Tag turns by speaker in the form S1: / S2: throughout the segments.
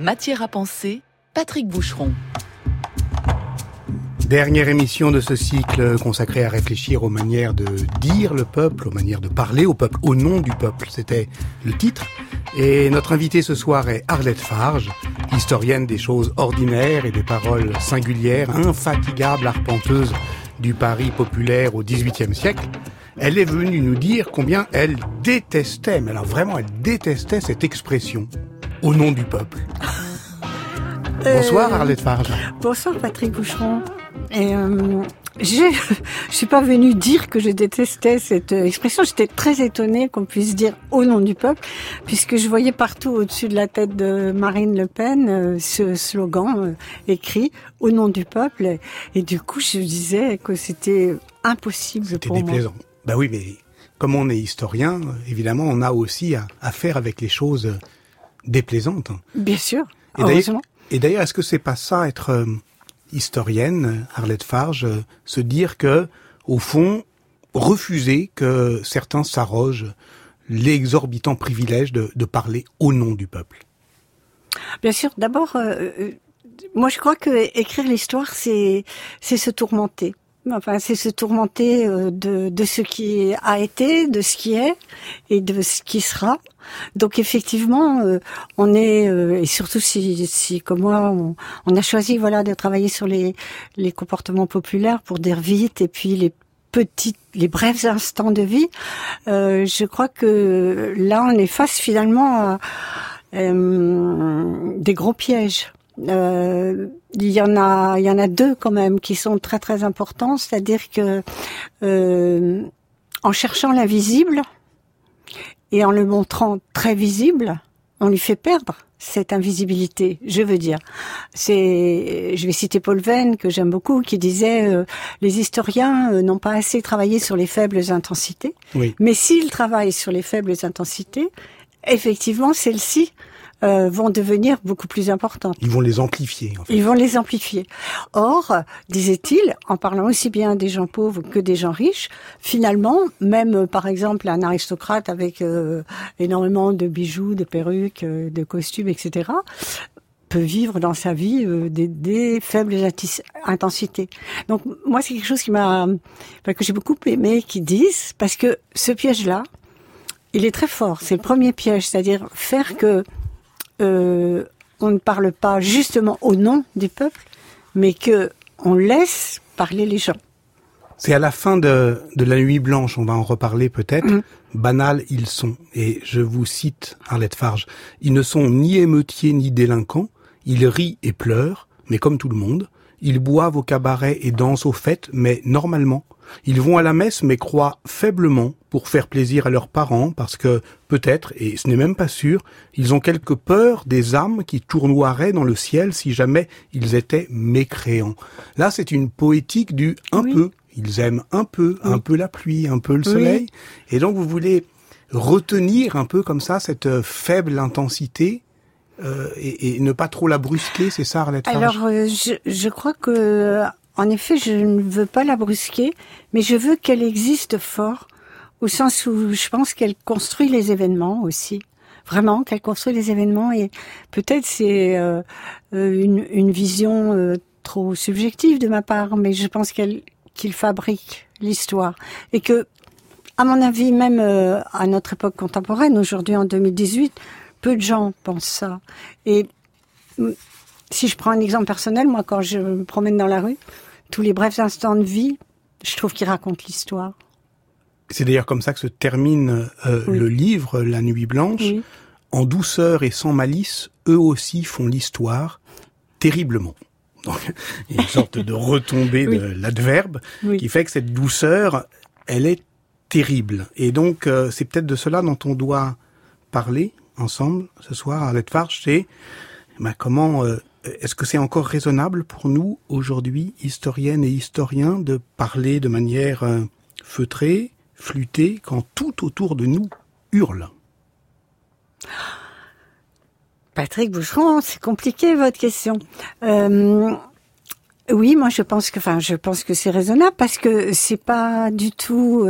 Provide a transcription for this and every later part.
S1: Matière à penser, Patrick Boucheron.
S2: Dernière émission de ce cycle consacré à réfléchir aux manières de dire le peuple, aux manières de parler au peuple, au nom du peuple. C'était le titre. Et notre invitée ce soir est Arlette Farge, historienne des choses ordinaires et des paroles singulières, infatigable arpenteuse du Paris populaire au XVIIIe siècle. Elle est venue nous dire combien elle détestait, mais alors vraiment elle détestait cette expression, au nom du peuple. Bonsoir Arlette Farge.
S3: Bonsoir Patrick Boucheron. Et je suis pas venue dire que je détestais cette expression. J'étais très étonnée qu'on puisse dire au nom du peuple, puisque je voyais partout au-dessus de la tête de Marine Le Pen ce slogan écrit au nom du peuple. Et du coup, je disais que c'était impossible pour moi.
S2: C'était déplaisant. Bah oui, mais comme on est historien, évidemment, on a aussi à faire avec les choses déplaisantes.
S3: Bien sûr, heureusement.
S2: Et d'ailleurs, est-ce que c'est pas ça, être historienne, Arlette Farge, se dire que, au fond, refuser que certains s'arrogent l'exorbitant privilège de parler au nom du peuple?
S3: Bien sûr. D'abord, moi je crois que écrire l'histoire, c'est se tourmenter. Enfin, c'est se tourmenter de ce qui a été, de ce qui est et de ce qui sera. Donc effectivement, on est et surtout si comme moi, on a choisi de travailler sur les comportements populaires pour dire vite et puis les brefs instants de vie. Je crois que là, on est face finalement à des gros pièges. Il y en a deux quand même qui sont très très importants, c'est-à-dire que en cherchant l'invisible et en le montrant très visible, on lui fait perdre cette invisibilité. Je veux dire, je vais citer Paul Venn que j'aime beaucoup, qui disait les historiens n'ont pas assez travaillé sur les faibles intensités, oui. Mais s'ils travaillent sur les faibles intensités, effectivement, celles-ci vont devenir beaucoup plus importantes.
S2: Ils vont les amplifier, en fait.
S3: Ils vont les amplifier. Or, disait-il, en parlant aussi bien des gens pauvres que des gens riches, finalement, même par exemple un aristocrate avec énormément de bijoux, de perruques, de costumes, etc., peut vivre dans sa vie des faibles intensités. Donc moi, c'est quelque chose que j'ai beaucoup aimé qu'ils disent, parce que ce piège-là, il est très fort. C'est le premier piège, c'est-à-dire faire que on ne parle pas justement au nom du peuple, mais que on laisse parler les gens.
S2: C'est à la fin de la Nuit Blanche, on va en reparler peut-être. Banals ils sont. Et je vous cite Arlette Farge. Ils ne sont ni émeutiers ni délinquants. Ils rient et pleurent, mais comme tout le monde. Ils boivent au cabaret et dansent aux fêtes, mais normalement. Ils vont à la messe, mais croient faiblement pour faire plaisir à leurs parents, parce que, peut-être, et ce n'est même pas sûr, ils ont quelque peur des âmes qui tournoieraient dans le ciel si jamais ils étaient mécréants. Là, c'est une poétique du un peu. Ils aiment un peu la pluie, un peu le soleil. Et donc, vous voulez retenir un peu comme ça cette faible intensité et ne pas trop la brusquer, c'est ça, Arlette Farge?
S3: Alors, je crois que... En effet, je ne veux pas la brusquer, mais je veux qu'elle existe fort, au sens où je pense qu'elle construit les événements aussi. Vraiment, qu'elle construit les événements, et peut-être c'est une vision trop subjective de ma part, mais je pense qu'il fabrique l'histoire. Et que, à mon avis, même à notre époque contemporaine, aujourd'hui en 2018, peu de gens pensent ça. Et si je prends un exemple personnel, moi quand je me promène dans la rue, tous les brefs instants de vie, je trouve qu'ils racontent l'histoire.
S2: C'est d'ailleurs comme ça que se termine le livre, La Nuit Blanche. Oui. En douceur et sans malice, eux aussi font l'histoire terriblement. Donc, il y a une sorte de retombée de l'adverbe qui fait que cette douceur, elle est terrible. Et donc, c'est peut-être de cela dont on doit parler ensemble ce soir, Arlette Farge, c'est comment... Est-ce que c'est encore raisonnable pour nous, aujourd'hui, historiennes et historiens, de parler de manière feutrée, flûtée, quand tout autour de nous hurle?
S3: Patrick Boucheron, c'est compliqué votre question. Oui, moi je pense que c'est raisonnable parce que c'est pas du tout...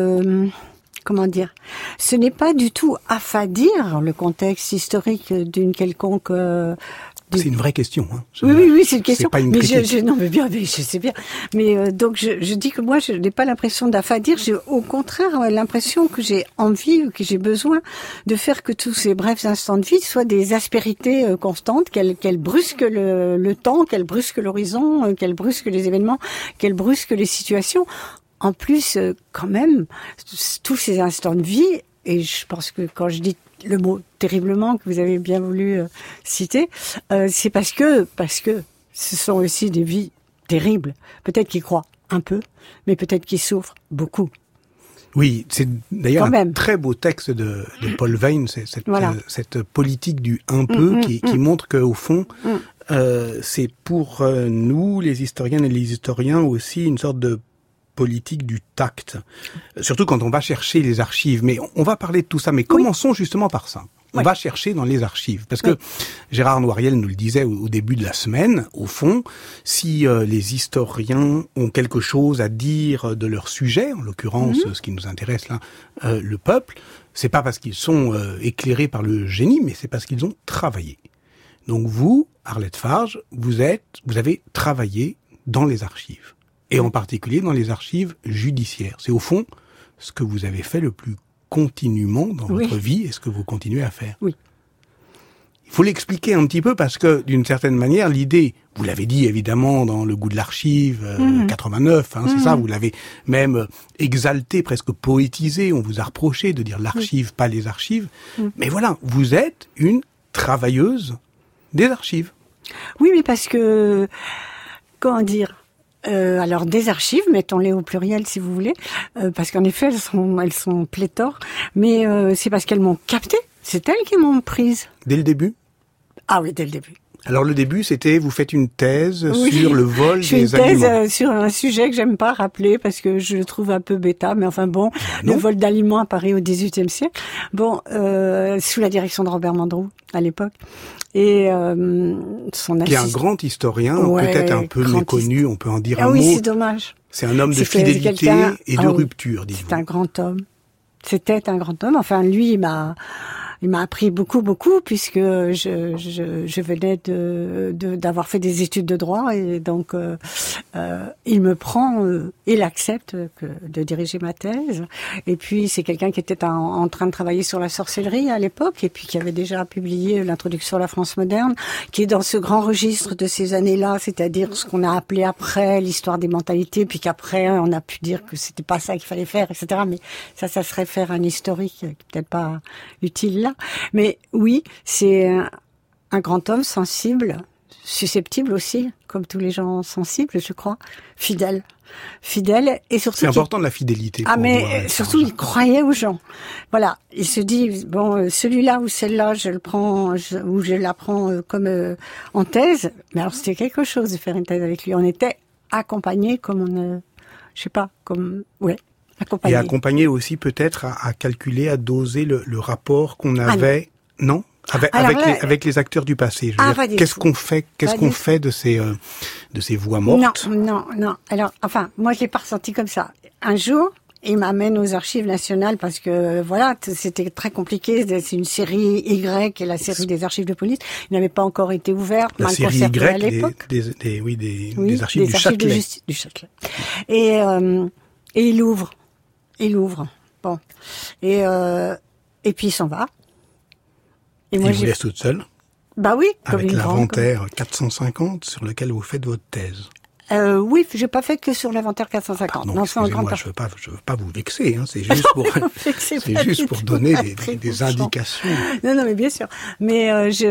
S3: ce n'est pas du tout affadir le contexte historique d'une quelconque
S2: C'est une vraie question. Hein.
S3: Oui, c'est une question.
S2: C'est pas une
S3: mais
S2: critique.
S3: non, mais bien, mais je sais bien. Mais donc je dis que moi, je n'ai pas l'impression d'affadir. J'ai au contraire l'impression que j'ai envie, que j'ai besoin de faire que tous ces brefs instants de vie soient des aspérités constantes, qu'elles brusquent le temps, qu'elles brusquent l'horizon, qu'elles brusquent les événements, qu'elles brusquent les situations. En plus, quand même, tous ces instants de vie. Et je pense que quand je dis le mot terriblement que vous avez bien voulu citer, c'est parce que ce sont aussi des vies terribles. Peut-être qu'ils croient un peu, mais peut-être qu'ils souffrent beaucoup.
S2: Oui, c'est d'ailleurs un très beau texte de Paul Veyne, cette politique du un peu qui montre qu'au fond, c'est pour nous, les historiennes et les historiens, aussi une sorte de politique du tact, surtout quand on va chercher les archives. Mais on va parler de tout ça, mais commençons justement par ça. On va chercher dans les archives, parce que Gérard Noiriel nous le disait au début de la semaine, au fond, si les historiens ont quelque chose à dire de leur sujet, en l'occurrence ce qui nous intéresse là, le peuple, c'est pas parce qu'ils sont éclairés par le génie, mais c'est parce qu'ils ont travaillé. Donc vous, Arlette Farge, vous avez travaillé dans les archives. Et en particulier dans les archives judiciaires. C'est au fond ce que vous avez fait le plus continuellement dans votre vie et ce que vous continuez à faire. Oui. Il faut l'expliquer un petit peu parce que, d'une certaine manière, l'idée, vous l'avez dit évidemment dans Le goût de l'archive, 89, c'est ça, vous l'avez même exalté, presque poétisé, on vous a reproché de dire l'archive, pas les archives. Mais voilà, vous êtes une travailleuse des archives. Oui, mais parce que, comment dire, alors des archives, mettons-les au pluriel si vous voulez, parce qu'en effet elles sont pléthores, mais c'est parce qu'elles m'ont captée, c'est elles qui m'ont prise. Dès le début ? Ah oui, dès le début. Alors le début, c'était, vous faites une thèse sur le vol des aliments. Je fais une thèse sur un sujet que j'aime pas rappeler parce que je le trouve un peu bêta, mais enfin bon, le vol d'aliments à Paris au XVIIIe siècle. Bon, sous la direction de Robert Mandrou à l'époque. Et son assistant. Qui est un grand historien, peut-être un peu méconnu, on peut en dire un mot. Ah oui, c'est dommage. C'est un homme de fidélité et de rupture, dites-vous. C'est un grand homme. C'était un grand homme. Enfin, lui, il m'a appris beaucoup, puisque je venais d'avoir fait des études de droit et donc il me prend, il accepte de diriger ma thèse. Et puis c'est quelqu'un qui était en train de travailler sur la sorcellerie à l'époque et puis qui avait déjà publié l'introduction à la France moderne, qui est dans ce grand registre de ces années-là, c'est-à-dire ce qu'on a appelé après l'histoire des mentalités, puis qu'après on a pu dire que c'était pas ça qu'il fallait faire, etc. Mais ça serait faire un historique qui est peut-être pas utile là. Mais oui, c'est un grand homme sensible, susceptible aussi, comme tous les gens sensibles, je crois, fidèle et surtout. C'est important de la fidélité. Ah mais surtout il croyait aux gens. Voilà, il se dit bon celui-là ou celle-là je le prends ou je la prends comme en thèse. Mais alors c'était quelque chose de faire une thèse avec lui. On était accompagnés comme accompagné. Et accompagné aussi peut-être à calculer, à doser le rapport qu'on avait, non, avec les acteurs du passé. Je veux dire, qu'est-ce qu'on fait de ces voix mortes? Non. Alors, enfin, moi je l'ai pas ressenti comme ça. Un jour, il m'amène aux archives nationales parce que voilà, c'était très compliqué. C'est une série Y, la série des archives de police. Il n'avait pas encore été ouvert, mal conservé à l'époque. Des archives du Châtelet. Et il ouvre. Bon. Et puis il s'en va. Et moi, il vous laisse toute seule? Bah oui. Avec l'inventaire 450 sur lequel vous faites votre thèse. Oui, j'ai pas fait que sur l'inventaire 450. Non, excusez-moi, je veux pas vous vexer, c'est juste pour donner des indications. Non, mais bien sûr. Mais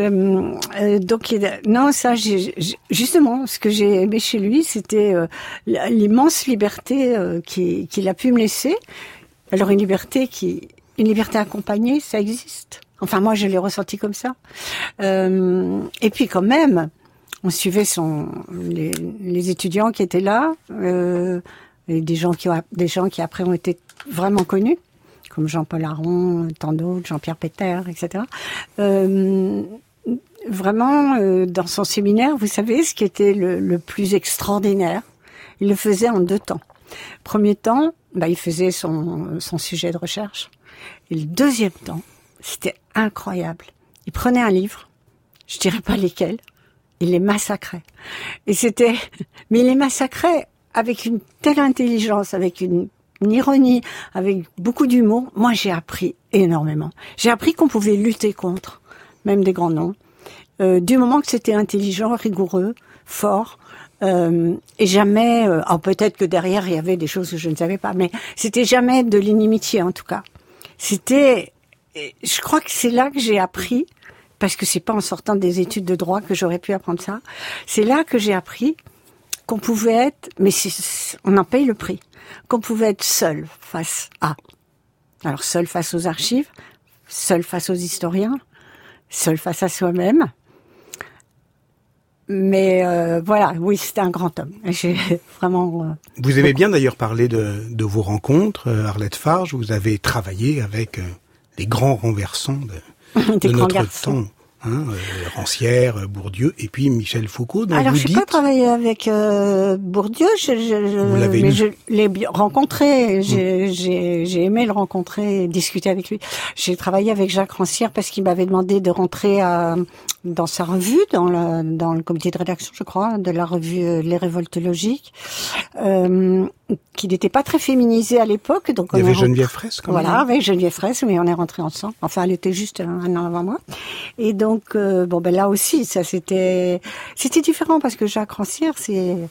S2: justement, ce que j'ai aimé chez lui, c'était l'immense liberté qu'il a pu me laisser. Alors une liberté accompagnée, ça existe. Enfin, moi, je l'ai ressenti comme ça. Et puis, quand même, on suivait les étudiants qui étaient là, et des gens qui après ont été vraiment connus, comme Jean-Paul Aron, tant d'autres, Jean-Pierre Péter, etc. Vraiment, dans son séminaire, vous savez, ce qui était le plus extraordinaire, il le faisait en 2 temps. Premier temps, il faisait son sujet de recherche. Et le deuxième temps, c'était incroyable. Il prenait un livre, je dirais pas lesquels,
S3: il les massacrait. Et mais il les massacrait avec une telle intelligence, avec une ironie, avec beaucoup d'humour. Moi, j'ai appris énormément. J'ai appris qu'on pouvait lutter contre, même des grands noms, du moment que c'était intelligent, rigoureux, fort, et jamais, alors peut-être que derrière il y avait des choses que je ne savais pas, mais c'était jamais de l'inimitié en tout cas. Je crois que c'est là que j'ai appris, parce que c'est pas en sortant des études de droit que j'aurais pu apprendre ça. C'est là que j'ai appris qu'on pouvait être, mais on en paye le prix, qu'on pouvait être seul face à. Alors seul face aux archives, seul face aux historiens, seul face à soi-même. Mais voilà, oui, c'était un grand homme. J'ai vraiment.
S2: Vous avez bien d'ailleurs parlé de vos rencontres, Arlette Farge. Vous avez travaillé avec les grands renversants de notre temps. Rancière, Bourdieu, et puis Michel Foucault.
S3: Alors, je n'ai pas travaillé avec Bourdieu, mais je l'ai rencontré, j'ai aimé le rencontrer et discuter avec lui. J'ai travaillé avec Jacques Rancière parce qu'il m'avait demandé de rentrer dans sa revue, dans le comité de rédaction, je crois, de la revue Les Révoltes Logiques, qui n'était pas très féminisée à l'époque. Donc
S2: il y avait Geneviève Fraisse, quand même.
S3: Voilà, avec Geneviève Fraisse, mais on est rentrés ensemble. Enfin, elle était juste un an avant moi. Et donc, là aussi, ça c'était différent parce que Jacques Rancière, c'était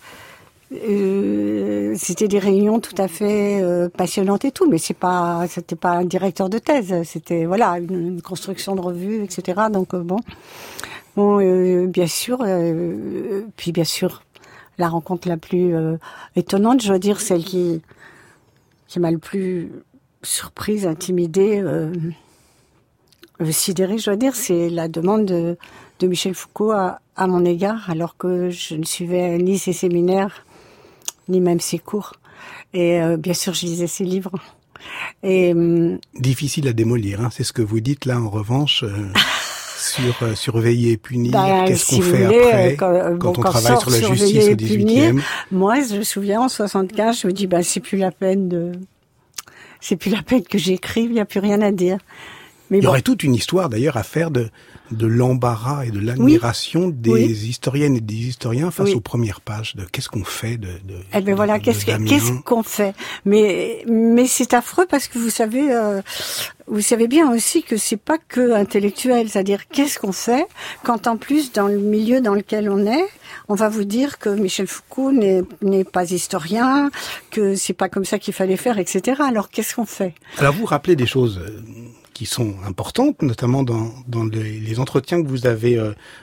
S3: des réunions tout à fait passionnantes et tout, mais c'était pas un directeur de thèse, c'était voilà une construction de revue, etc. Donc bien sûr, puis bien sûr la rencontre la plus étonnante, je dois dire, celle qui m'a le plus surprise, intimidée, sidérée, je dois dire, c'est la demande de Michel Foucault à mon égard, alors que je ne suivais ni ses séminaires, ni même ses cours. Et bien sûr, je lisais ses livres. Et
S2: difficile à démolir, hein, c'est ce que vous dites là, en revanche, sur surveiller et punir. Qu'est-ce qu'on fait après, quand on travaille sur la justice au 18e?
S3: Moi, je me souviens, en 75, je me dis, c'est plus la peine que j'écrive, il n'y a plus rien à dire. Mais
S2: il y aurait toute une histoire d'ailleurs à faire de l'embarras et de l'admiration des historiennes et des historiens face aux premières pages de qu'est-ce qu'on fait de
S3: voilà, qu'est-ce qu'on fait. Mais c'est affreux parce que vous savez bien aussi que c'est pas que intellectuel, c'est-à-dire qu'est-ce qu'on fait quand en plus dans le milieu dans lequel on va vous dire que Michel Foucault n'est pas historien, que c'est pas comme ça qu'il fallait faire, etc. Alors qu'est-ce qu'on fait?
S2: Alors vous rappelez des choses qui sont importantes, notamment dans les entretiens que vous avez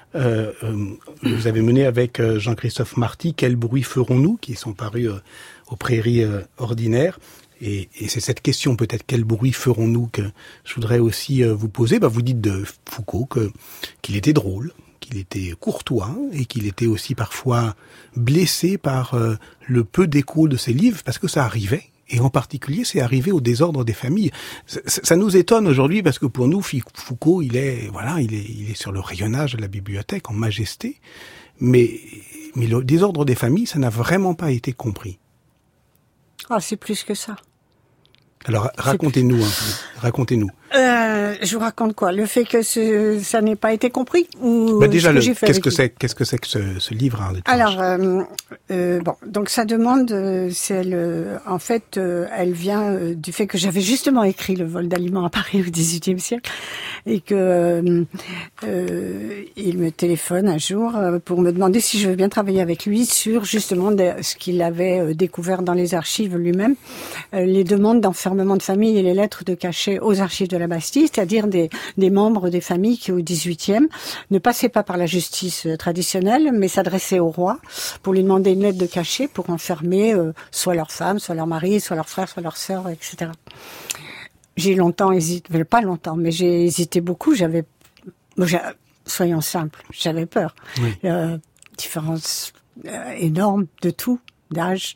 S2: menés avec Jean-Christophe Marty, Quel bruit ferons-nous, qui sont parus aux Prairies ordinaires. Et c'est cette question, peut-être, quel bruit ferons-nous, que je voudrais aussi vous poser. Vous dites de Foucault qu'il était drôle, qu'il était courtois, et qu'il était aussi parfois blessé par le peu d'écho de ses livres, parce que ça arrivait. Et en particulier, c'est arrivé au désordre des familles. Ça nous étonne aujourd'hui parce que pour nous, Foucault, il est sur le rayonnage de la bibliothèque en majesté. Mais le désordre des familles, ça n'a vraiment pas été compris.
S3: Ah, c'est plus que ça.
S2: Alors, racontez-nous un peu. Racontez-nous.
S3: Je vous raconte quoi? Le fait que ça n'ait pas été compris ou
S2: déjà, qu'est-ce que c'est que ce livre, Arlette Farge?
S3: Alors, donc sa demande, en fait, elle vient du fait que j'avais justement écrit Le vol d'aliments à Paris au XVIIIe siècle et que il me téléphone un jour pour me demander si je veux bien travailler avec lui sur justement ce qu'il avait découvert dans les archives lui-même, les demandes d'enfermement de famille et les lettres de cachet aux archives de la Bastille, c'est-à-dire des membres des familles qui, au XVIIIe, ne passaient pas par la justice traditionnelle, mais s'adressaient au roi pour lui demander une lettre de cachet pour enfermer soit leur femme, soit leur mari, soit leur frère, soit leur sœur, etc. J'ai longtemps hésité, pas longtemps, mais j'ai hésité beaucoup. Soyons simples, j'avais peur.
S2: Oui.
S3: Différence énorme de tout, d'âge,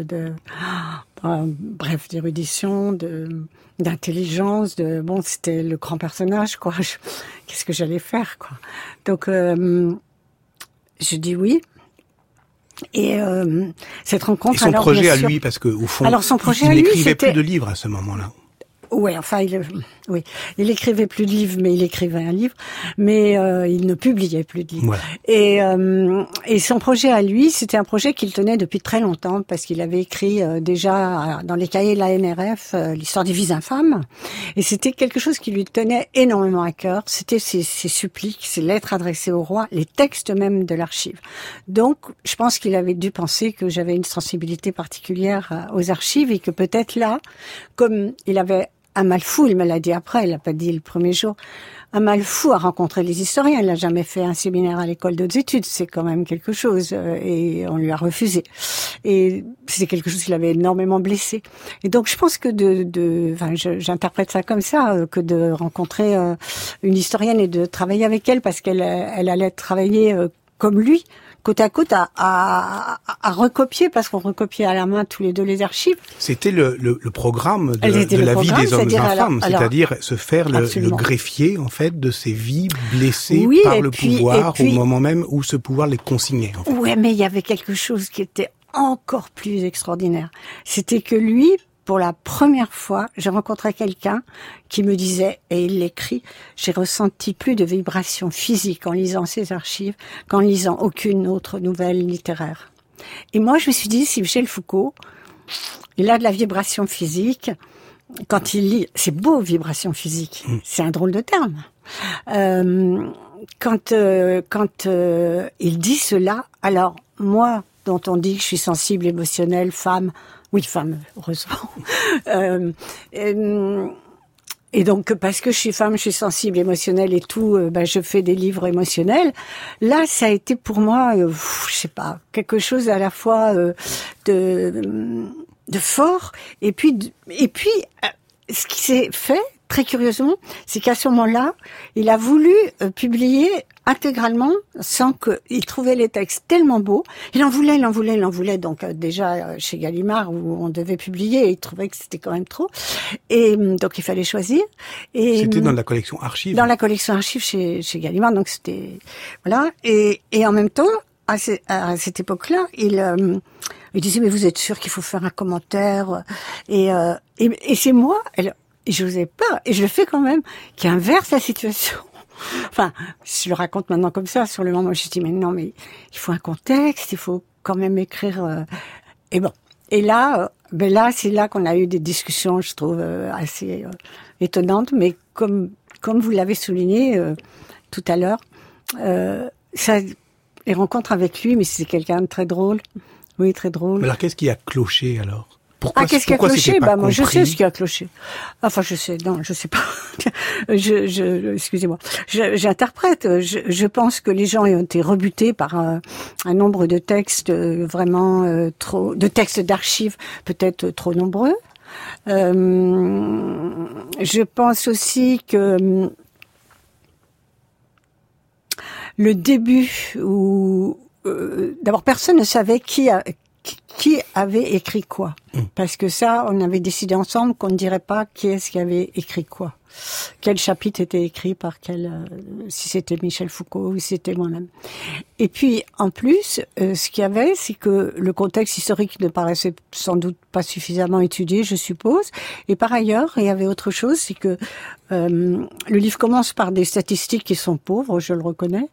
S3: bref, d'érudition, d'intelligence, c'était le grand personnage, quoi. Qu'est-ce que j'allais faire, quoi. Donc, je dis oui. Et cette rencontre.
S2: Et son projet à lui, parce que au fond, il n'écrivait plus de livres à ce moment-là.
S3: Ouais, enfin, il écrivait plus de livres, mais il écrivait un livre, mais il ne publiait plus de livres.
S2: Voilà.
S3: Et son projet à lui, c'était un projet qu'il tenait depuis très longtemps, parce qu'il avait écrit déjà dans les cahiers de la NRF l'histoire des vies infâmes, et c'était quelque chose qui lui tenait énormément à cœur. C'était ses suppliques, ses lettres adressées au roi, les textes même de l'archive. Donc, je pense qu'il avait dû penser que j'avais une sensibilité particulière aux archives, et que peut-être là, comme il avait un mal fou, il me l'a dit après, il l'a pas dit le premier jour, un mal fou à rencontrer les historiens. Il n'a jamais fait un séminaire à l'école d'autres études, c'est quand même quelque chose, et on lui a refusé. Et c'est quelque chose qui l'avait énormément blessé. Et donc je pense que j'interprète ça comme ça, que de rencontrer une historienne et de travailler avec elle, parce qu'elle allait travailler comme lui, côte à côte, à recopier, parce qu'on recopiait à la main tous les deux les archives.
S2: C'était le programme de la vie des hommes infâmes, c'est-à-dire se faire le greffier, en fait, de ces vies blessées par le pouvoir, au moment même où ce pouvoir les consignait. En fait.
S3: Ouais, mais il y avait quelque chose qui était encore plus extraordinaire. C'était que lui, pour la première fois, j'ai rencontré quelqu'un qui me disait, et il l'écrit, j'ai ressenti plus de vibrations physiques en lisant ces archives qu'en lisant aucune autre nouvelle littéraire. Et moi, je me suis dit, si Michel Foucault, il a de la vibration physique, quand il lit, c'est beau, vibration physique, c'est un drôle de terme. Quand il dit cela, alors moi, dont on dit que je suis sensible, émotionnelle, femme, heureusement. Et donc, parce que je suis femme, je suis sensible, émotionnelle et tout, je fais des livres émotionnels. Là, ça a été pour moi, je sais pas, quelque chose à la fois de fort. Et puis, ce qui s'est fait, très curieusement, c'est qu'à ce moment-là, il a voulu publier intégralement, sans qu'il trouvait les textes tellement beaux. Il en voulait. Donc déjà chez Gallimard, où on devait publier, il trouvait que c'était quand même trop. Et donc il fallait choisir. Et
S2: c'était dans la collection Archives.
S3: Dans la collection Archives chez Gallimard. Donc c'était voilà. Et en même temps, à cette époque-là, il disait mais vous êtes sûr qu'il faut faire un commentaire et c'est moi. Et je n'osais pas, et je le fais quand même, qui inverse la situation. Enfin, je le raconte maintenant comme ça, sur le moment, je dis, mais non, mais il faut un contexte, il faut quand même écrire, et bon. Et là, c'est là qu'on a eu des discussions, je trouve, assez étonnantes, mais comme vous l'avez souligné tout à l'heure, les rencontres avec lui, mais c'est quelqu'un de très drôle. Oui, très drôle.
S2: Mais alors, qu'est-ce qui a cloché, alors?
S3: Qu'est-ce qui a cloché? Moi, je sais ce qui a cloché. Enfin, je sais pas. Excusez-moi. J'interprète. Je pense que les gens ont été rebutés par un nombre de textes vraiment de textes d'archives peut-être trop nombreux. Je pense aussi que le début où d'abord personne ne savait qui avait écrit quoi. Parce que ça, on avait décidé ensemble qu'on ne dirait pas qui est-ce qui avait écrit quoi. Quel chapitre était écrit par si c'était Michel Foucault ou si c'était moi-même. Et puis, en plus, ce qu'il y avait, c'est que le contexte historique ne paraissait sans doute pas suffisamment étudié, je suppose. Et par ailleurs, il y avait autre chose, c'est que le livre commence par des statistiques qui sont pauvres, je le reconnais.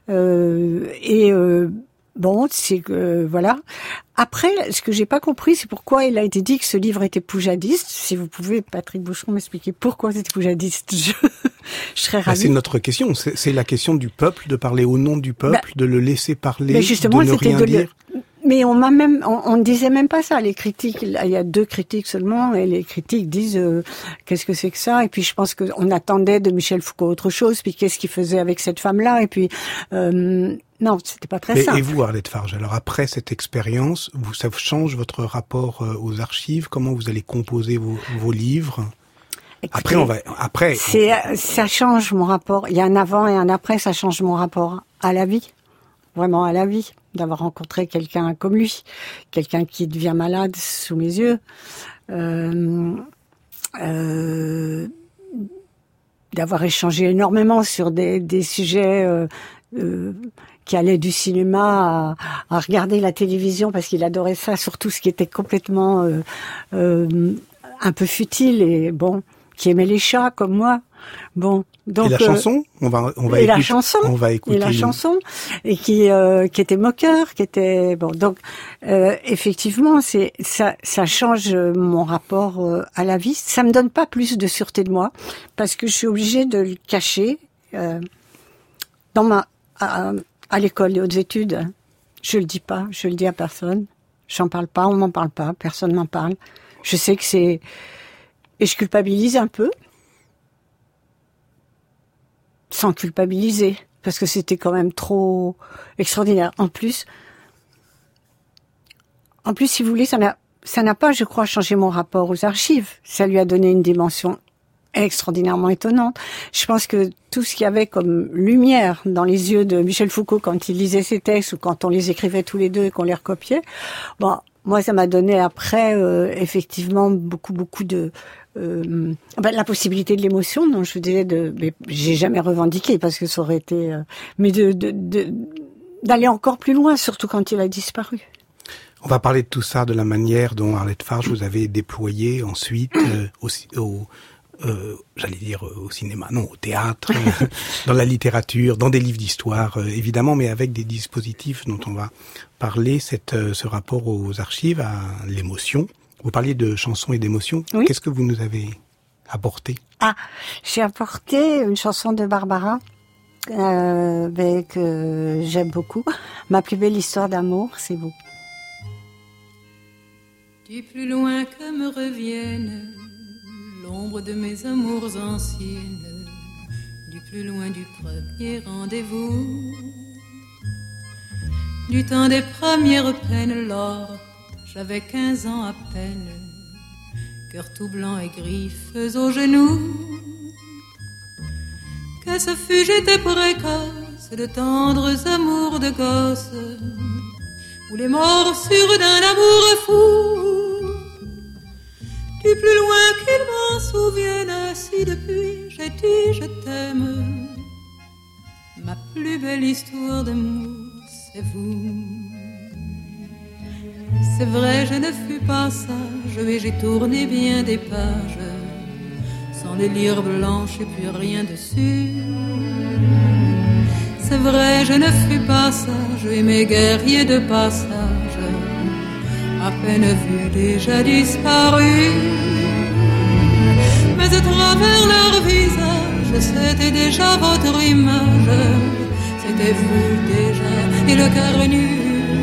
S3: Bon, c'est que voilà. Après, ce que j'ai pas compris, c'est pourquoi il a été dit que ce livre était poujadiste. Si vous pouvez, Patrick Boucheron, m'expliquer pourquoi c'était poujadiste, je serais ravie.
S2: C'est notre question. C'est la question du peuple, de parler au nom du peuple, de le laisser parler,
S3: justement,
S2: de ne rien dire.
S3: Mais on ne disait même pas ça. Les critiques, il y a 2 critiques seulement, et les critiques disent qu'est-ce que c'est que ça. Et puis je pense qu'on attendait de Michel Foucault autre chose. Puis qu'est-ce qu'il faisait avec cette femme-là. Et puis non, c'était pas très simple.
S2: Et vous, Arlette Farge, alors après cette expérience, ça change votre rapport aux archives? Comment vous allez composer vos livres?
S3: Écoutez,
S2: après,
S3: ça change mon rapport. Il y a un avant et un après. Ça change mon rapport à la vie. Vraiment à la vie, d'avoir rencontré quelqu'un comme lui, quelqu'un qui devient malade sous mes yeux, d'avoir échangé énormément sur des sujets qui allaient du cinéma à regarder la télévision, parce qu'il adorait ça, surtout ce qui était complètement un peu futile, et bon, qui aimait les chats comme moi. Bon, donc
S2: et la chanson, on va écouter.
S3: Et la chanson, et qui était moqueur, qui était bon. Donc effectivement, ça change mon rapport à la vie. Ça me donne pas plus de sûreté de moi parce que je suis obligée de le cacher à l'école des hautes études. Je le dis pas, je le dis à personne. J'en parle pas, on m'en parle pas, personne m'en parle. Je sais que c'est et je culpabilise un peu. Sans culpabiliser, parce que c'était quand même trop extraordinaire. En plus, si vous voulez, ça n'a pas, je crois, changé mon rapport aux archives. Ça lui a donné une dimension extraordinairement étonnante. Je pense que tout ce qu'il y avait comme lumière dans les yeux de Michel Foucault quand il lisait ses textes ou quand on les écrivait tous les deux et qu'on les recopiait, bon, moi, ça m'a donné après, effectivement, beaucoup de la possibilité de l'émotion, dont je vous disais mais j'ai jamais revendiqué parce que ça aurait été, mais d'aller encore plus loin, surtout quand il a disparu.
S2: On va parler de tout ça, de la manière dont Arlette Farge vous avez déployé ensuite j'allais dire au cinéma, non, au théâtre, dans la littérature, dans des livres d'histoire, évidemment, mais avec des dispositifs dont on va parler, ce rapport aux archives, à l'émotion. Vous parliez de chansons et d'émotions. Oui. Qu'est-ce que vous nous avez apporté?
S3: J'ai apporté une chanson de Barbara que j'aime beaucoup. Ma plus belle histoire d'amour, c'est vous.
S4: Du plus loin que me revienne l'ombre de mes amours anciennes, du plus loin du premier rendez-vous, du temps des premières peines, lors j'avais 15 ans à peine, cœur tout blanc et griffes aux genoux. Que ce fut, j'étais précoce, de tendres amours de gosse, ou les morsures d'un amour fou. Du plus loin qu'il m'en souvienne, si depuis j'ai dit je t'aime, ma plus belle histoire d'amour, c'est vous. C'est vrai, je ne fus pas sage et j'ai tourné bien des pages, sans les lire blanches et puis rien dessus. C'est vrai, je ne fus pas sage et mes guerriers de passage, à peine vus, déjà disparus. Mais à travers leur visage, c'était déjà votre image, c'était vous déjà, et le cœur nu.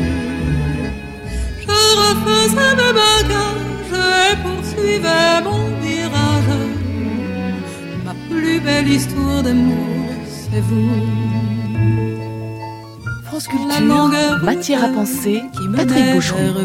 S4: Je refaisais mes bagages et poursuivais mon virage. Ma plus belle histoire d'amour, c'est vous.
S1: France Culture, matière à penser, Patrick Boucheron.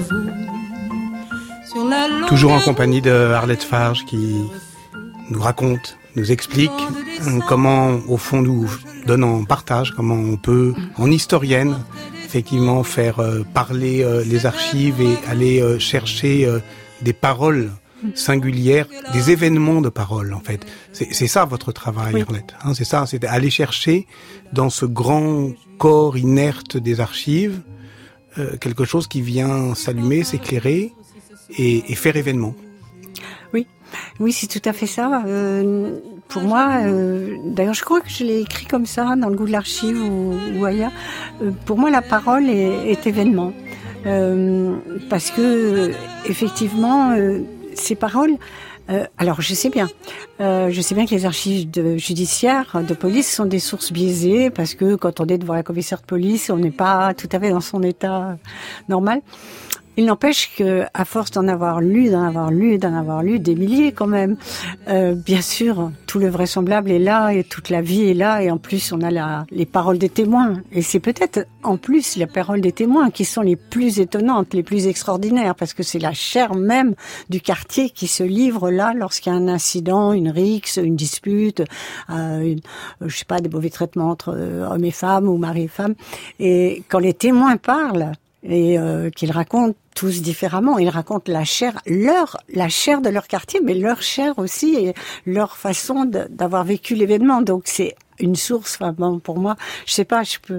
S2: Toujours en compagnie de Arlette Farge qui nous raconte, nous explique comment, au fond, nous donne en partage, comment on peut, en historienne, effectivement, faire parler les archives et aller chercher des paroles singulières, des événements de parole, en fait. C'est ça votre travail, oui. Arlette. Hein, c'est ça, c'est aller chercher dans ce grand corps inerte des archives quelque chose qui vient s'allumer, s'éclairer et faire événement.
S3: Oui, c'est tout à fait ça. Pour moi, d'ailleurs, je crois que je l'ai écrit comme ça dans le goût de l'archive ou ailleurs. Pour moi, la parole est événement, parce que effectivement, ces paroles. Alors, je sais bien que les archives judiciaires de police sont des sources biaisées parce que quand on est devant la commissaire de police, on n'est pas tout à fait dans son état normal. Il n'empêche que, à force d'en avoir lu des milliers quand même, bien sûr, tout le vraisemblable est là et toute la vie est là et en plus on a les paroles des témoins. Et c'est peut-être en plus les paroles des témoins qui sont les plus étonnantes, les plus extraordinaires parce que c'est la chair même du quartier qui se livre là lorsqu'il y a un incident, une rixe, une dispute, des mauvais traitements entre hommes et femmes ou mari et femme. Et quand les témoins parlent, et qu'ils racontent tous différemment. Ils racontent la chair de leur quartier, mais leur chair aussi et leur façon d'avoir vécu l'événement. Donc c'est une source, pour moi, je sais pas,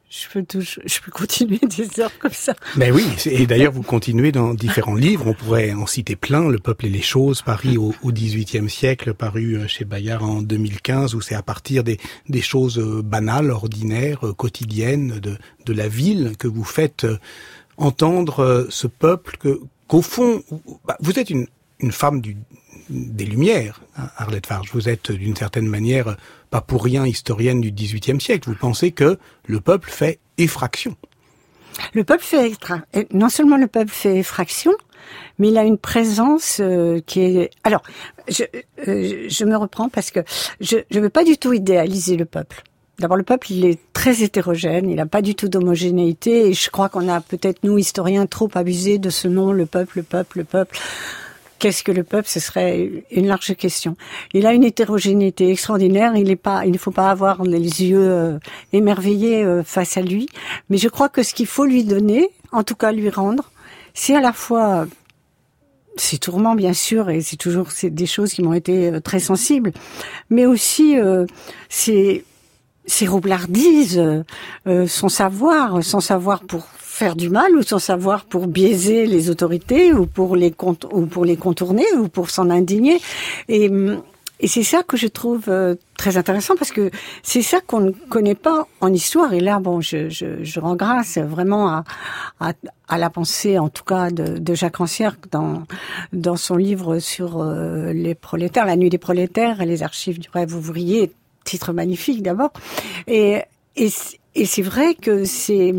S3: je peux continuer des heures comme ça.
S2: Mais oui, et d'ailleurs vous continuez dans différents livres, on pourrait en citer plein, Le peuple et les choses, paru au XVIIIe siècle, paru chez Bayard en 2015, où c'est à partir des choses banales, ordinaires, quotidiennes de la ville que vous faites entendre ce peuple qu'au fond, vous êtes une femme des Lumières, Arlette Farge. Vous êtes d'une certaine manière pas pour rien historienne du XVIIIe siècle. Vous pensez que le peuple fait effraction.
S3: Le peuple fait non seulement le peuple fait effraction, mais il a une présence qui est. Alors, je me reprends parce que je veux pas du tout idéaliser le peuple. D'abord, le peuple, il est très hétérogène, il n'a pas du tout d'homogénéité, et je crois qu'on a peut-être, nous, historiens, trop abusé de ce nom, le peuple. Qu'est-ce que le peuple? Ce serait une large question. Il a une hétérogénéité extraordinaire. Il ne faut pas avoir les yeux émerveillés face à lui. Mais je crois que ce qu'il faut lui donner, en tout cas lui rendre, c'est à la fois ses tourments, bien sûr, et c'est des choses qui m'ont été très sensibles, mais aussi ses roublardises, son savoir pour faire du mal, ou son savoir pour biaiser les autorités, ou pour les contourner, ou pour s'en indigner. Et c'est ça que je trouve très intéressant, parce que c'est ça qu'on ne connaît pas en histoire. Et là, bon, je rends grâce vraiment à la pensée, en tout cas, de Jacques Rancière dans son livre sur les prolétaires, La nuit des prolétaires et les archives du rêve ouvrier. Titre magnifique d'abord. Et c'est vrai que c'est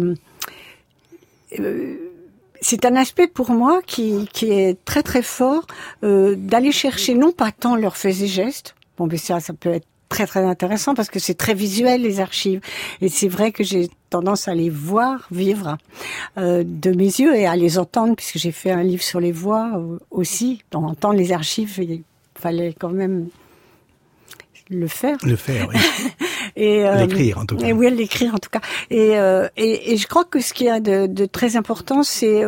S3: un aspect pour moi qui est très très fort, d'aller chercher non pas tant leurs faits et gestes. Bon, mais ça peut être très très intéressant parce que c'est très visuel, les archives. Et c'est vrai que j'ai tendance à les voir vivre de mes yeux et à les entendre, puisque j'ai fait un livre sur les voix aussi. Donc, entendre les archives, il fallait quand même le faire,
S2: oui.
S3: Et
S2: l'écrire en tout cas.
S3: Et oui, l'écrire en tout cas. Et je crois que ce qui a de très important, c'est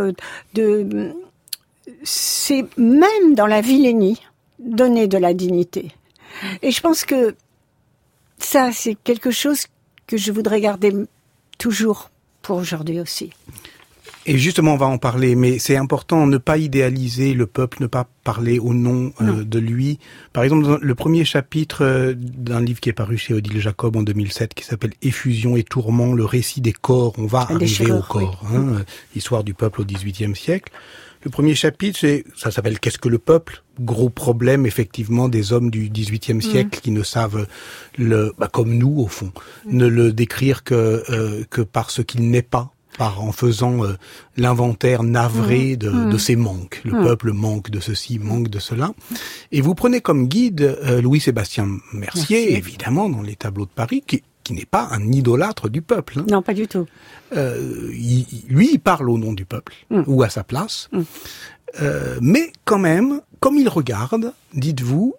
S3: même dans la vilainie donner de la dignité. Et je pense que ça, c'est quelque chose que je voudrais garder toujours pour aujourd'hui aussi.
S2: Et justement, on va en parler, mais c'est important, ne pas idéaliser le peuple, ne pas parler au nom de lui. Par exemple, dans le premier chapitre d'un livre qui est paru chez Odile Jacob en 2007, qui s'appelle Effusion et tourment, le récit des corps, on va arriver au corps, oui. L'histoire du peuple au XVIIIe siècle. Le premier chapitre, ça s'appelle Qu'est-ce que le peuple? Gros problème, effectivement, des hommes du XVIIIe siècle qui ne savent comme nous, au fond, ne le décrire que par ce qu'il n'est pas. En faisant l'inventaire navré de ses manques. Le peuple manque de ceci, manque de cela. Et vous prenez comme guide Louis-Sébastien Mercier, évidemment, dans les tableaux de Paris, qui n'est pas un idolâtre du peuple. Hein.
S3: Non, pas du tout.
S2: Il parle au nom du peuple, ou à sa place. Mais quand même, comme il regarde, dites-vous,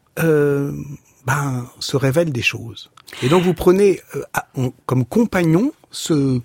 S2: se révèlent des choses. Et donc vous prenez comme compagnon ce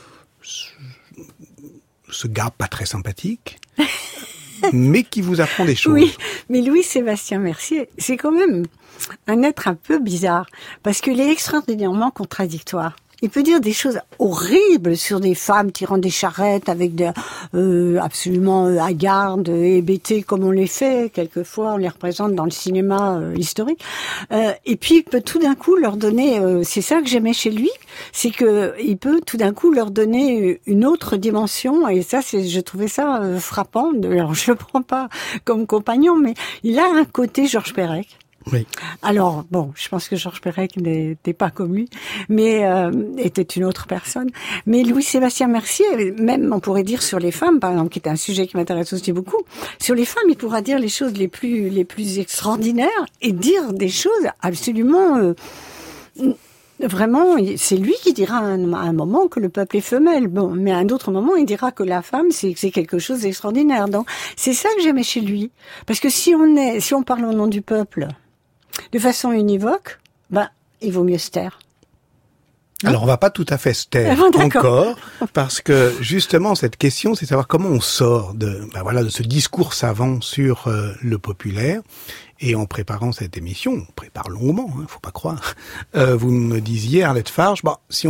S2: gars pas très sympathique, mais qui vous apprend des choses.
S3: Oui, mais Louis-Sébastien Mercier, c'est quand même un être un peu bizarre, parce qu'il est extraordinairement contradictoire. Il peut dire des choses horribles sur des femmes tirant des charrettes avec des absolument hagardes, hébétées comme on les fait. Quelquefois, on les représente dans le cinéma historique. Et puis, il peut tout d'un coup leur donner... c'est ça que j'aimais chez lui, c'est que il peut tout d'un coup leur donner une autre dimension. Et ça, je trouvais ça frappant. Alors, je le prends pas comme compagnon, mais il a un côté Georges Perec.
S2: Oui.
S3: Alors, bon, je pense que Georges Perec n'était pas comme lui, mais était une autre personne. Mais Louis-Sébastien Mercier, même on pourrait dire sur les femmes, par exemple, qui est un sujet qui m'intéresse aussi beaucoup, sur les femmes, il pourra dire les choses les plus extraordinaires et dire des choses absolument... Vraiment, c'est lui qui dira à un moment que le peuple est femelle. Bon, mais à un autre moment, il dira que la femme, c'est quelque chose d'extraordinaire. Donc, c'est ça que j'aimais chez lui. Parce que si on parle au nom du peuple de façon univoque, il vaut mieux se taire.
S2: Alors, on va pas tout à fait se taire encore, parce que justement, cette question, c'est savoir comment on sort de ce discours savant sur le populaire. Et en préparant cette émission, on prépare longuement, faut pas croire. Vous me disiez, Arlette Farge, si on a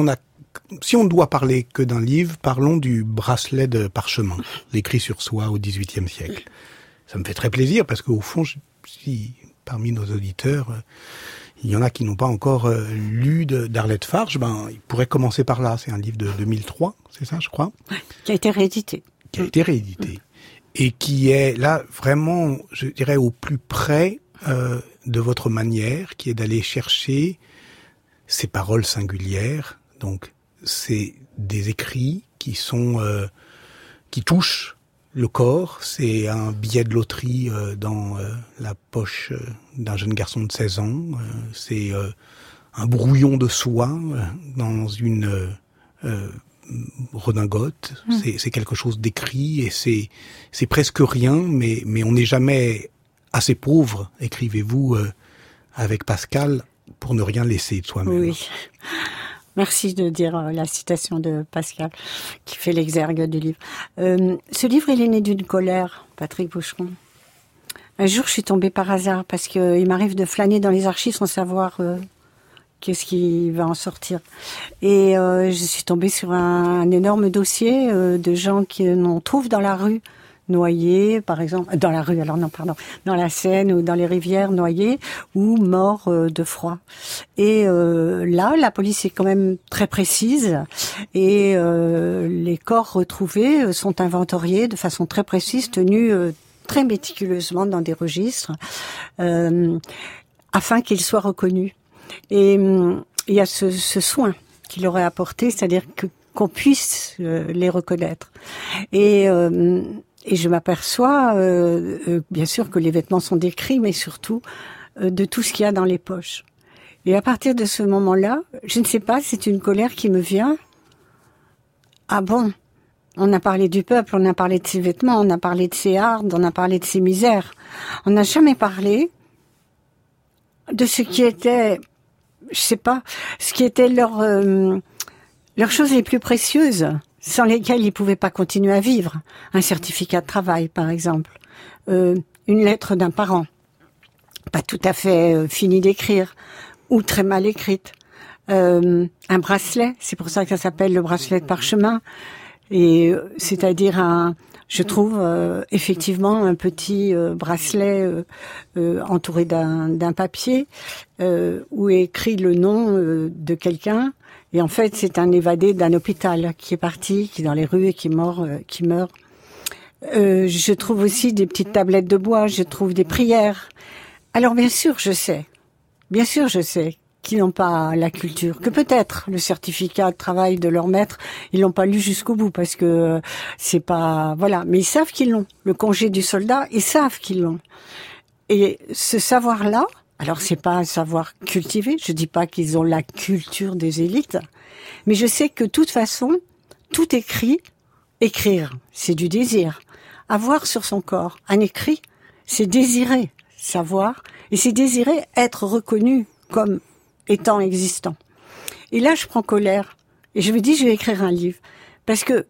S2: si on ne doit parler que d'un livre, parlons du bracelet de parchemin, l'écrit sur soie au XVIIIe siècle. Ça me fait très plaisir parce qu'au fond, si parmi nos auditeurs, il y en a qui n'ont pas encore lu d'Arlette Farge, ils pourraient commencer par là. C'est un livre de 2003, c'est ça, je crois.
S3: Qui a été réédité.
S2: Et qui est là vraiment, je dirais, au plus près de votre manière, qui est d'aller chercher ces paroles singulières. Donc, c'est des écrits qui sont qui touchent le corps. C'est un billet de loterie dans la poche d'un jeune garçon de 16 ans. C'est un brouillon de soie dans une redingote. C'est quelque chose d'écrit et c'est presque rien, mais on n'est jamais assez pauvre, écrivez-vous avec Pascal, pour ne rien laisser de soi-même.
S3: Oui. Merci de dire la citation de Pascal, qui fait l'exergue du livre. Ce livre, il est né d'une colère, Patrick Boucheron. Un jour, je suis tombée par hasard, parce qu'il m'arrive de flâner dans les archives sans savoir qu'est-ce qui va en sortir. Et je suis tombée sur un énorme dossier de gens qu'on trouve dans la rue, noyés, par exemple, dans la Seine ou dans les rivières, noyés ou morts de froid. Et là, la police est quand même très précise et les corps retrouvés sont inventoriés de façon très précise, tenus très méticuleusement dans des registres, afin qu'ils soient reconnus. Et il y a ce soin qu'il aurait apporté, c'est-à-dire qu'on puisse les reconnaître. Et je m'aperçois, bien sûr, que les vêtements sont décrits, mais surtout de tout ce qu'il y a dans les poches. Et à partir de ce moment-là, je ne sais pas, c'est une colère qui me vient. Ah bon, on a parlé du peuple, on a parlé de ses vêtements, on a parlé de ses hardes, on a parlé de ses misères. On n'a jamais parlé de ce qui était, je sais pas, ce qui était leurs choses les plus précieuses, sans lesquelles ils pouvaient pas continuer à vivre. Un certificat de travail, par exemple. Une lettre d'un parent, pas tout à fait finie d'écrire, ou très mal écrite. Un bracelet, c'est pour ça que ça s'appelle le bracelet de parchemin. Et c'est-à-dire je trouve effectivement un petit bracelet entouré d'un papier où est écrit le nom de quelqu'un. Et en fait, c'est un évadé d'un hôpital qui est parti, qui est dans les rues et qui meurt. Je trouve aussi des petites tablettes de bois, je trouve des prières. Alors bien sûr, je sais qu'ils n'ont pas la culture, que peut-être le certificat de travail de leur maître, ils l'ont pas lu jusqu'au bout parce que c'est pas, voilà. Mais ils savent qu'ils l'ont. Le congé du soldat, ils savent qu'ils l'ont. Et ce savoir-là, alors c'est pas un savoir cultivé, je dis pas qu'ils ont la culture des élites, mais je sais que de toute façon, tout écrire, c'est du désir. Avoir sur son corps un écrit, c'est désirer savoir, et c'est désirer être reconnu comme étant existant. Et là, je prends colère, et je me dis, je vais écrire un livre, parce que,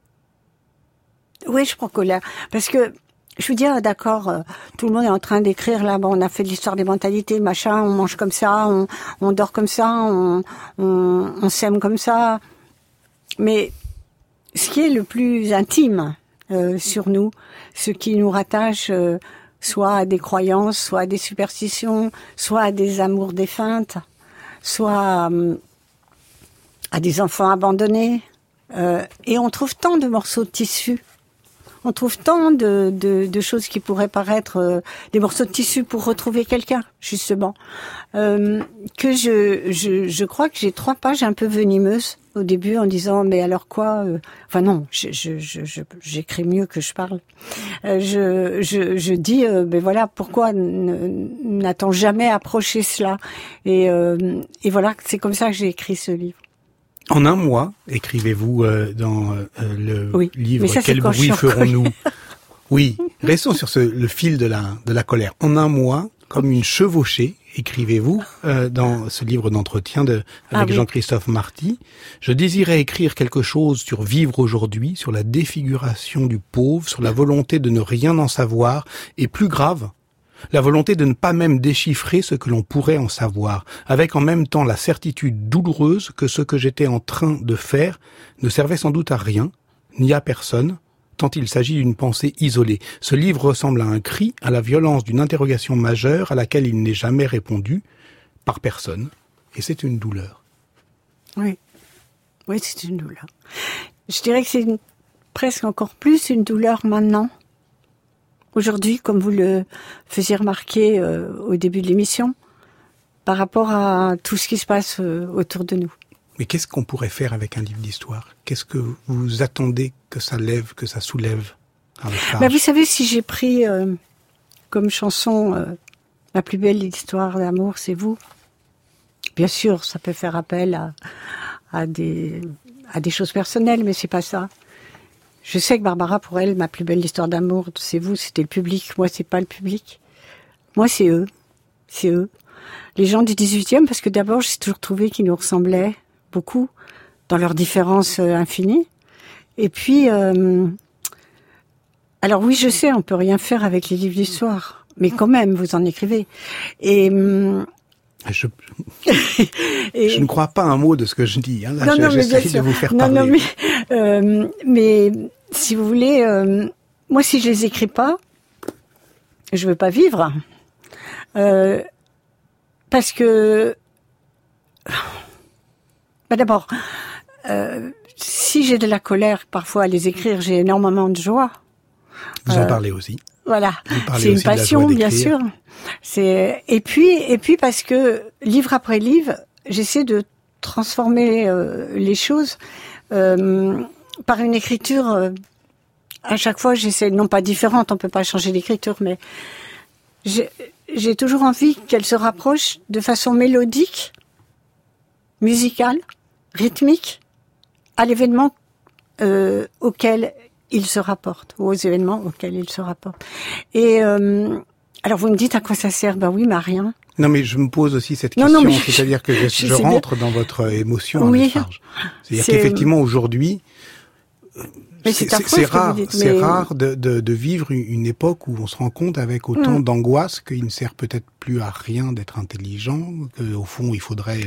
S3: oui, je prends colère, parce que, je veux dire, d'accord, tout le monde est en train d'écrire, là, bon, on a fait de l'histoire des mentalités, machin, on mange comme ça, on dort comme ça, on s'aime comme ça. Mais ce qui est le plus intime sur nous, ce qui nous rattache soit à des croyances, soit à des superstitions, soit à des amours défuntes, soit à des enfants abandonnés. Et on trouve tant de morceaux de tissu. On trouve tant de choses qui pourraient paraître des morceaux de tissu pour retrouver quelqu'un, justement, que je crois que j'ai 3 pages un peu venimeuses au début en disant mais alors quoi enfin non, j'écris mieux que je parle. Je dis ben voilà, pourquoi n'a-t-on jamais approché cela et voilà, c'est comme ça que j'ai écrit ce livre.
S2: En un mois, écrivez-vous dans le livre
S3: ça,
S2: Quel bruit ferons-nous? Oui, restons sur le fil de la colère. En un mois, comme une chevauchée, écrivez-vous dans ce livre d'entretien avec Jean-Christophe Marty. Je désirais écrire quelque chose sur vivre aujourd'hui, sur la défiguration du pauvre, sur la volonté de ne rien en savoir, et plus grave, La volonté de ne pas même déchiffrer ce que l'on pourrait en savoir, avec en même temps la certitude douloureuse que ce que j'étais en train de faire ne servait sans doute à rien, ni à personne, tant il s'agit d'une pensée isolée. Ce livre ressemble à un cri, à la violence d'une interrogation majeure à laquelle il n'est jamais répondu, par personne, et c'est une douleur.
S3: Oui, c'est une douleur. Je dirais que c'est presque encore plus une douleur maintenant. Aujourd'hui, comme vous le faisiez remarquer au début de l'émission, par rapport à tout ce qui se passe autour de nous.
S2: Mais qu'est-ce qu'on pourrait faire avec un livre d'histoire? Qu'est-ce que vous attendez que ça lève, que ça soulève?
S3: Vous savez, si j'ai pris comme chanson ma plus belle histoire d'amour, c'est vous. Bien sûr, ça peut faire appel à des choses personnelles, mais c'est pas ça. Je sais que Barbara, pour elle, ma plus belle histoire d'amour, c'est vous, c'était le public. Moi, c'est pas le public. Moi, c'est eux. C'est eux. Les gens du 18e, parce que d'abord, j'ai toujours trouvé qu'ils nous ressemblaient beaucoup, dans leurs différences infinies. Et puis, alors oui, je sais, on peut rien faire avec les livres d'histoire, mais quand même, vous en écrivez. Et
S2: je ne crois pas un mot de ce que je dis. Hein. Là, j'essaie de vous faire parler.
S3: Mais si vous voulez, moi, si je les écris pas, je veux pas vivre, parce que d'abord, si j'ai de la colère parfois à les écrire, j'ai énormément de joie.
S2: Vous en parlez aussi.
S3: Voilà, c'est une passion, bien sûr. Et puis parce que livre après livre, j'essaie de transformer les choses par une écriture. À chaque fois, j'essaie non pas différente, on peut pas changer d'écriture, mais j'ai toujours envie qu'elle se rapproche de façon mélodique, musicale, rythmique, à l'événement auquel il se rapporte, aux événements auxquels il se rapporte. Et alors vous me dites à quoi ça sert? Ben oui, mais à rien.
S2: Non, mais je me pose aussi cette question, c'est-à-dire que je rentre dans votre émotion en décharge. C'est-à-dire qu'effectivement aujourd'hui, c'est rare de vivre une époque où on se rend compte avec autant d'angoisse qu'il ne sert peut-être plus à rien d'être intelligent, qu'au fond il faudrait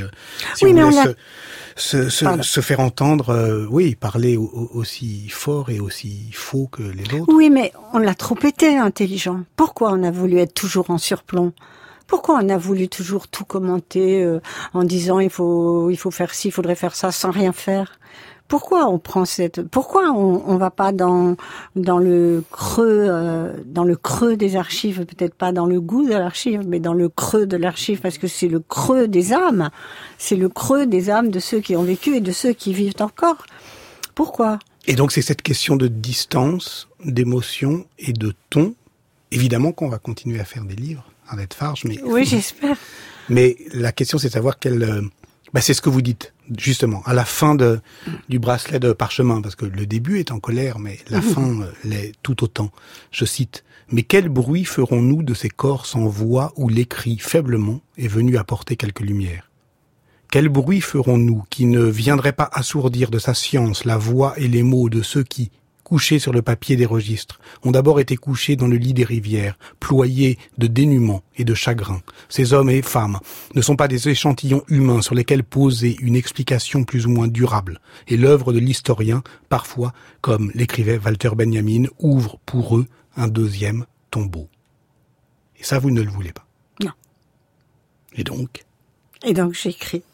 S2: se faire entendre, parler aussi fort et aussi faux que les autres.
S3: Oui, mais on l'a trop été intelligent. Pourquoi on a voulu être toujours en surplomb? Pourquoi on a voulu toujours tout commenter en disant il faut faire ci, il faudrait faire ça sans rien faire? Pourquoi on prend pourquoi on va pas dans le creux des archives, peut-être pas dans le goût de l'archive, mais dans le creux de l'archive, parce que c'est le creux des âmes. C'est le creux des âmes de ceux qui ont vécu et de ceux qui vivent encore. Pourquoi?
S2: Et donc c'est cette question de distance, d'émotion et de ton. Évidemment qu'on va continuer à faire des livres, Arlette Farge, mais
S3: oui, j'espère.
S2: Mais la question c'est de savoir c'est ce que vous dites, justement, à la fin du bracelet de parchemin, parce que le début est en colère, mais la fin l'est tout autant. Je cite, « Mais quel bruit ferons-nous de ces corps sans voix où l'écrit, faiblement, est venu apporter quelque lumière? Quel bruit ferons-nous qui ne viendrait pas assourdir de sa science la voix et les mots de ceux qui, couchés sur le papier des registres, ont d'abord été couchés dans le lit des rivières, ployés de dénûment et de chagrin. Ces hommes et femmes ne sont pas des échantillons humains sur lesquels poser une explication plus ou moins durable. Et l'œuvre de l'historien, parfois, comme l'écrivait Walter Benjamin, ouvre pour eux un deuxième tombeau. Et ça, vous ne le voulez pas.
S3: Non.
S2: Et donc
S3: j'écris.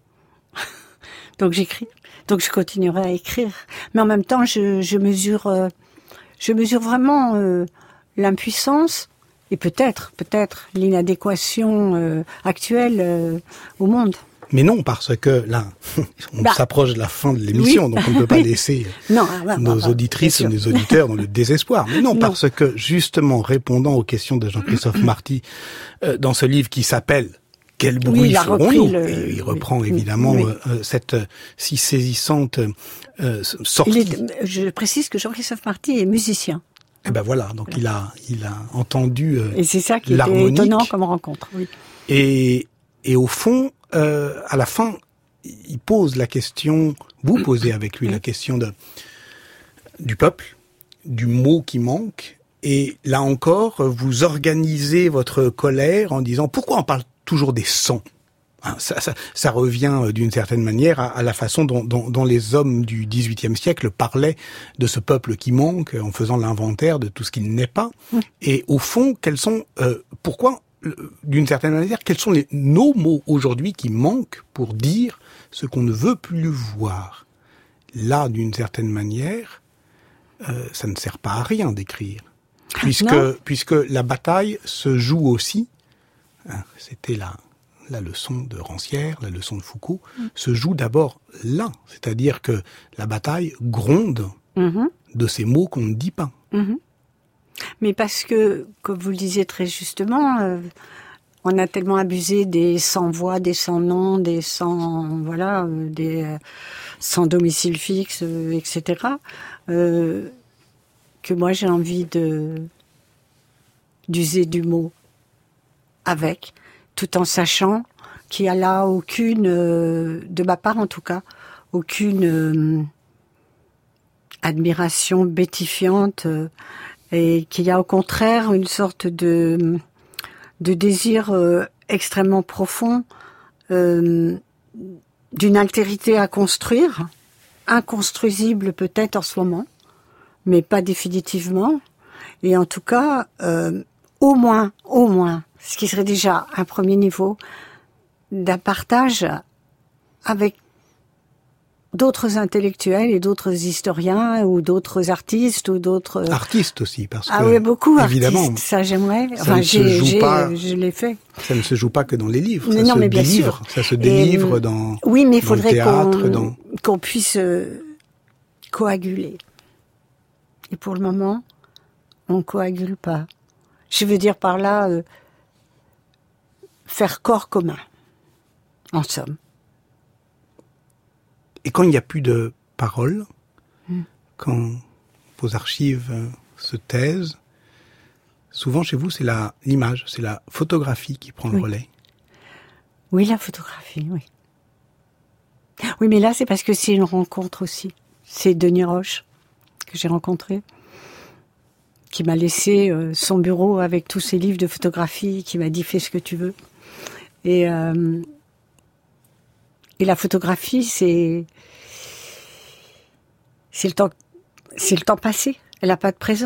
S3: Donc je continuerai à écrire, mais en même temps je mesure vraiment l'impuissance et peut-être l'inadéquation actuelle au monde.
S2: Mais non, parce que là, on s'approche de la fin de l'émission, donc on ne peut pas laisser nos auditrices et nos auditeurs dans le désespoir. Mais non, parce que justement, répondant aux questions de Jean-Christophe Marty dans ce livre qui s'appelle Quel bruit ferons-nous ? Il reprend évidemment cette si saisissante sortie.
S3: Je précise que Jean-Christophe Marty est musicien.
S2: Et ben voilà, donc il a entendu
S3: et c'est ça qui était étonnant comme rencontre. Oui.
S2: Et au fond, à la fin, il pose la question, vous posez avec lui la question du peuple, du mot qui manque Et là encore, vous organisez votre colère en disant pourquoi on parle toujours des sangs. Ça revient d'une certaine manière à la façon dont les hommes du XVIIIe siècle parlaient de ce peuple qui manque en faisant l'inventaire de tout ce qu'il n'est pas. Et au fond, pourquoi, d'une certaine manière, quels sont nos mots aujourd'hui qui manquent pour dire ce qu'on ne veut plus voir? Là, d'une certaine manière, ça ne sert pas à rien d'écrire. Puisque la bataille se joue aussi, c'était la leçon de Rancière, la leçon de Foucault, se joue d'abord là. C'est-à-dire que la bataille gronde de ces mots qu'on ne dit pas.
S3: Mais parce que, comme vous le disiez très justement, on a tellement abusé des sans voix, des sans nom, des sans sans domicile fixe, etc. Que moi j'ai envie d'user du mot avec, tout en sachant qu'il y a là aucune, de ma part en tout cas, aucune admiration bétifiante, et qu'il y a au contraire une sorte de désir extrêmement profond d'une altérité à construire, inconstruisible peut-être en ce moment, mais pas définitivement. Et en tout cas, au moins, ce qui serait déjà un premier niveau d'un partage avec d'autres intellectuels et d'autres historiens ou d'autres artistes ou d'autres
S2: artistes aussi, parce que
S3: oui, beaucoup
S2: évidemment
S3: artistes, ça j'aimerais. Je l'ai fait.
S2: Ça ne se joue pas que dans les livres, ça
S3: non,
S2: se
S3: mais bien
S2: délivre,
S3: sûr.
S2: Ça se délivre dans
S3: oui, mais il
S2: faudrait
S3: le théâtre, qu'on puisse coaguler. Et pour le moment, on coagule pas. Je veux dire par là faire corps commun, en somme.
S2: Et quand il n'y a plus de paroles, quand vos archives se taisent, souvent chez vous, c'est l'image, c'est la photographie qui prend le relais.
S3: Oui, la photographie, oui. Oui, mais là, c'est parce que c'est une rencontre aussi. C'est Denis Roche que j'ai rencontré, qui m'a laissé son bureau avec tous ses livres de photographie, qui m'a dit « fais ce que tu veux ». Et la photographie, c'est le temps passé. Elle n'a pas de présent.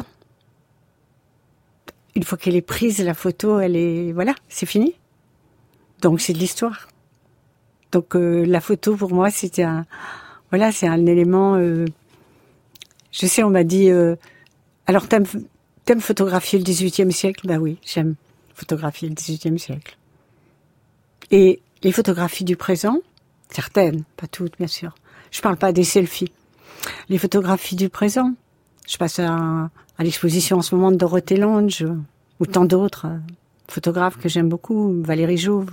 S3: Une fois qu'elle est prise, la photo, c'est fini. Donc c'est de l'histoire. Donc la photo pour moi c'est un élément. Je sais, on m'a dit alors t'aimes photographier le XVIIIe siècle? Ben oui, j'aime photographier le XVIIIe siècle. Et les photographies du présent, certaines, pas toutes bien sûr. Je parle pas des selfies. Les photographies du présent. Je passe à l'exposition en ce moment de Dorothée Lange ou tant d'autres photographes que j'aime beaucoup, Valérie Jouve.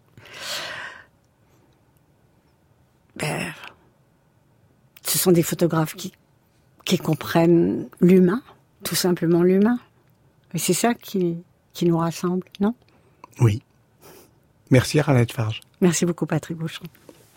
S3: Ce sont des photographes qui comprennent l'humain, tout simplement l'humain. Et c'est ça qui nous rassemble, non?
S2: Oui. Merci Arlette Farge.
S3: Merci beaucoup Patrick Boucheron.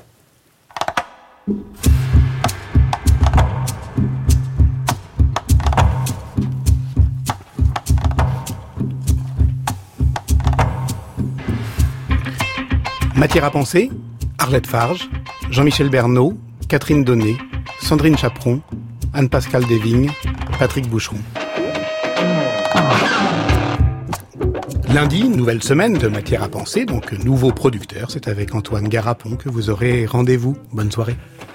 S2: Matière à penser, Arlette Farge, Jean-Michel Bernot, Catherine Donnet, Sandrine Chaperon, Anne-Pascale Desvignes, Patrick Boucheron. Lundi, nouvelle semaine de Matière à penser, donc nouveau producteur, c'est avec Antoine Garapon que vous aurez rendez-vous. Bonne soirée.